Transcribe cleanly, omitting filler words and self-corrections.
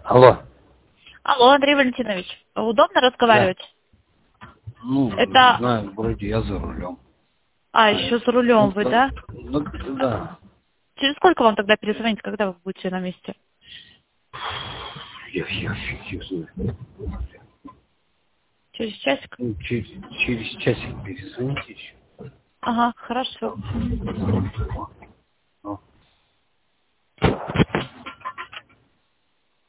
Алло. Алло, Андрей Валентинович, удобно разговаривать? Ну, Это... не знаю, вроде я за рулем. еще за рулем вы, да? Ну, да. Через сколько вам тогда перезвонить, когда вы будете на месте? Я фиг знаю. Через часик? Ну, через часик перезвоните еще. Ага, хорошо.